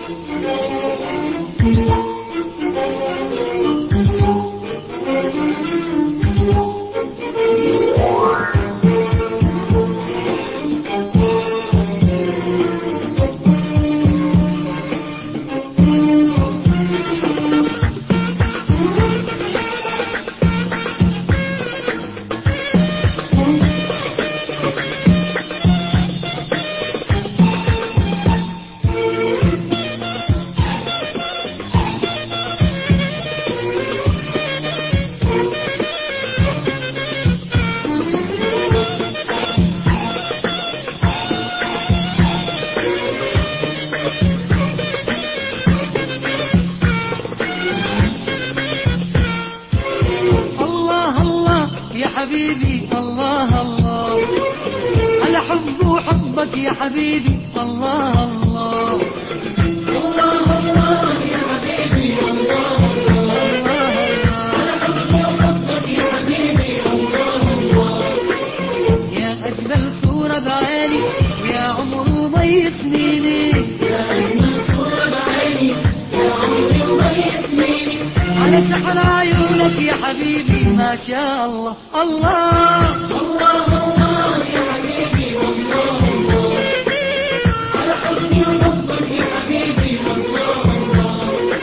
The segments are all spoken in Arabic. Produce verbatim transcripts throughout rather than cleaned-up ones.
حبيبي الله الله، على حب وحبك يا حبيبي الله الله. الله الله يا حبيبي الله الله، على حب وحبك يا حبيبي الله الله. يا أجمل صورة بعيني يا عمر وضي سنيني، يا أجمل صورة بعيني يا عمر وضي سنيني، على سحر عيونك يا حبيبي ما شاء الله الله. الله الله يا حبيبي الله الله، على حبي وحبك يا حبيبي الله الله.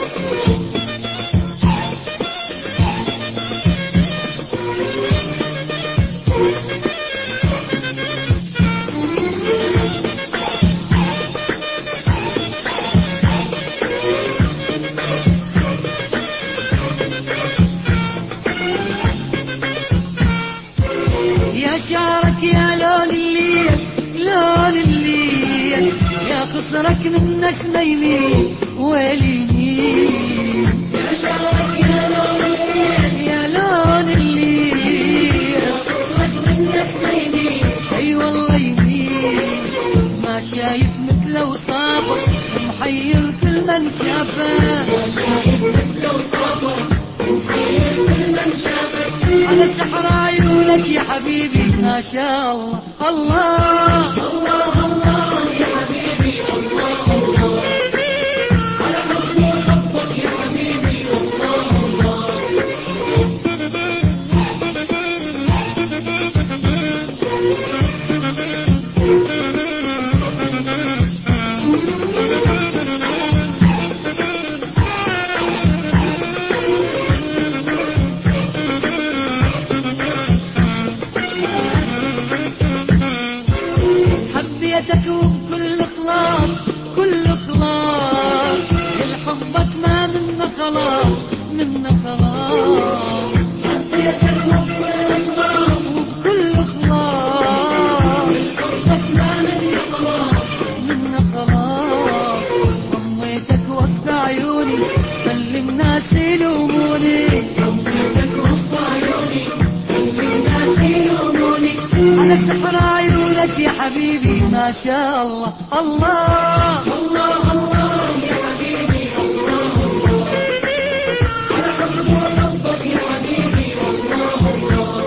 يا شعرك يا لون الليل لون الليل، يا خصرك منك ميمين ويليمين. يا شعرك يا لون الليل يا لون الليل، يا خصرك منك ميمين، اي والله يمين. ما شايف مثله وصافك محير كل من شافه، ما شايف مثله وصافك محير كل من شافك، على سحر عيونك يا حبيبي ما شاء الله الله. الله الله يا حبيبي الله الله، على حبي وحبك يا حبيبي الله الله. حبيتك وبكل اخلاص كل اخلاص، الحبك ما منا خلاص منا خلاص. حبيتك وبكل اخلاص وبكل اخلاص، حبك ما مني خلاص منا خلاص. ضميتك وسط عيوني خلي الناس يلوموني، حبيتك وسط عيوني خلي الناس يلوموني، على سحر عيونك يا حبيبي ما شاء الله الله. الله الله يا حبيبي الله الله، على حبي وحبك يا حبيبي الله الله.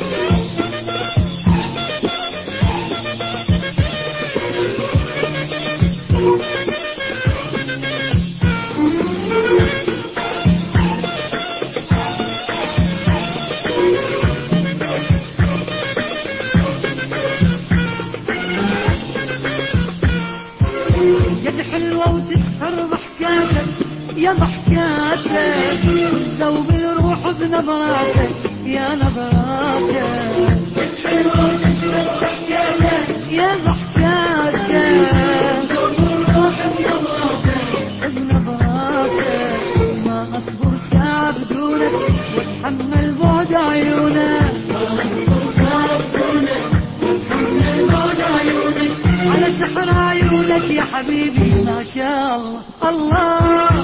يد حلوة وتسهر ضحكاتك يا ضحكاتك، ذوب الروح بنبراتك يا نبراتك. حلوة وتسهر ضحكاتك يا ضحكاتك ذوب الروح بنبراتك، بنبراتك. ما أصبر ساعة بدونك واتحمل بعد عيونك، ما أصبر ساعة بدونك واتحمل بعد عيونك، على سحر عيونك يا حبيبي ما شاء الله الله.